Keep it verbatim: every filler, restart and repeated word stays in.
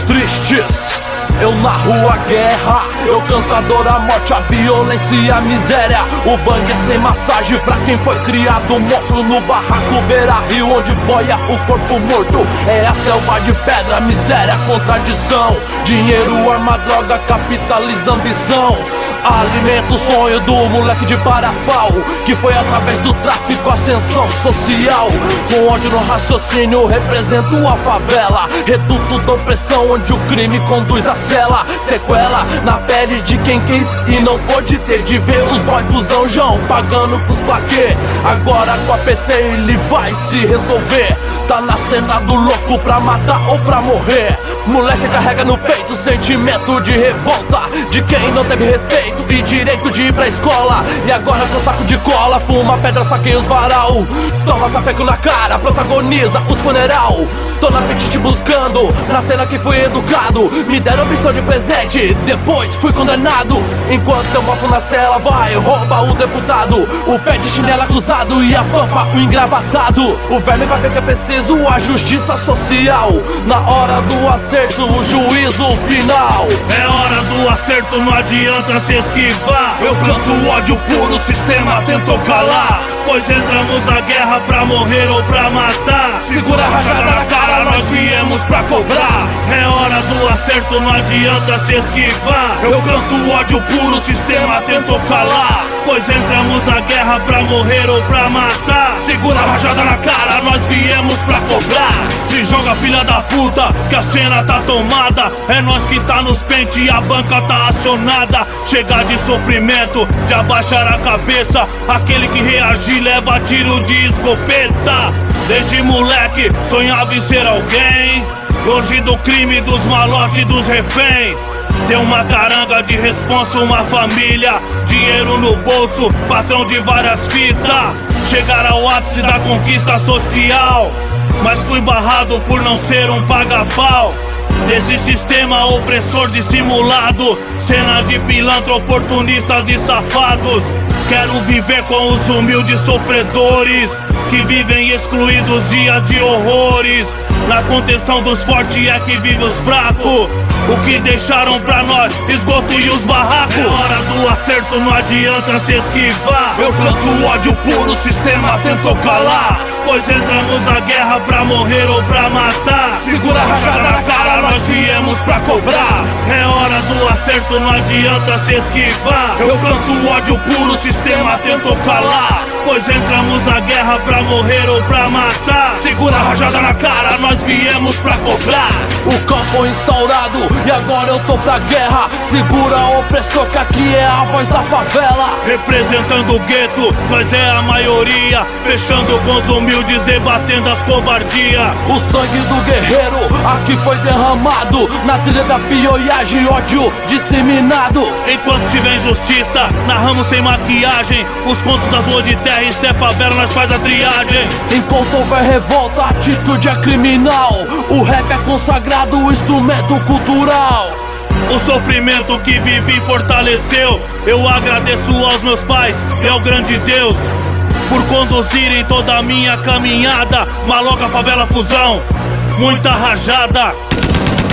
tristes. Eu narro a guerra, eu canto a dor, a morte, a violência e a miséria. O bang é sem massagem pra quem foi criado monstro no barraco beira-rio, onde boia o corpo morto. É a selva de pedra, miséria, contradição. Dinheiro, arma, droga, capitaliza ambição. Alimenta o sonho do moleque de Parafal, que foi através do tráfico ascensão social. Com ódio no raciocínio represento a favela, reduto da opressão onde o crime conduz a cela. Sequela na pele de quem quis e não pôde ter, de ver os boy dos anjão pagando pros plaquê. Agora com a P T ele vai se resolver. Tá na cena do louco pra matar ou pra morrer. Moleque carrega no peito sentimento de revolta, de quem não teve respeito e direito de ir pra escola. E agora com saco de cola, fuma pedra, saqueia os varal. Toma sapeco na cara, protagoniza os funeral. Tô na apetite buscando, na cena que fui educado. Me deram opção de presente, depois fui condenado. Enquanto eu mofo na cela, vai, rouba o deputado. O pé de chinela cruzado e a pampa o engravatado. O verme vai ver que é preciso a justiça social. Na hora do acerto, o juízo final. É hora do acerto, não adianta se esquivar. Eu canto o ódio puro, o sistema tentou calar. Pois entramos na guerra pra morrer ou pra matar. Segura a rajada na cara, nós viemos pra cobrar. É hora do acerto, não adianta se esquivar. Eu canto o ódio puro, o sistema tentou calar. Pois entramos na guerra pra morrer ou pra matar. Segura a rajada na cara, nós viemos pra cobrar. Se joga filha da puta, que a cena tá tomada. É nós que tá nos pente e a banca tá acionada. Chega de sofrimento, de abaixar a cabeça. Aquele que reagir leva tiro de escopeta. Desde moleque sonhava em ser alguém, longe do crime, dos malotes, dos reféns. Tem uma caranga de responsa, uma família, dinheiro no bolso, patrão de várias fitas. Chegar ao ápice da conquista social, mas fui barrado por não ser um paga-pau desse sistema opressor dissimulado. Cena de pilantra, oportunistas e safados. Quero viver com os humildes sofredores que vivem excluídos dias de horrores. Na contenção dos fortes é que vive os fracos. O que deixaram pra nós, esgoto e os barracos. É hora do acerto, não adianta se esquivar. Eu canto o ódio puro, o sistema tentou calar. Pois entramos na guerra pra morrer ou pra matar. Segura a rajada na cara, nós viemos pra cobrar. É hora do acerto, não adianta se esquivar. Eu canto o ódio puro, o sistema tentou calar. Pois entramos na guerra pra morrer ou pra matar. Segura a rajada na cara, nós viemos pra cobrar. O caos foi instaurado e agora eu tô pra guerra. Segura a opressor que aqui é a voz da favela. Representando o gueto, nós é a maioria. Fechando com os humildes, debatendo as covardias. O sangue do guerreiro aqui foi derramado. Na trilha da pioiagem, ódio disseminado. Enquanto tiver injustiça, narramos sem maquiagem os contos das ruas de terra e se é favela, nós faz a triagem. Enquanto houver revolta, a atitude é criminal. O rap é consagrado, o instrumento cultural. O sofrimento que vivi fortaleceu. Eu agradeço aos meus pais e ao grande Deus por conduzirem toda a minha caminhada. Maloca, favela, fusão, muita rajada.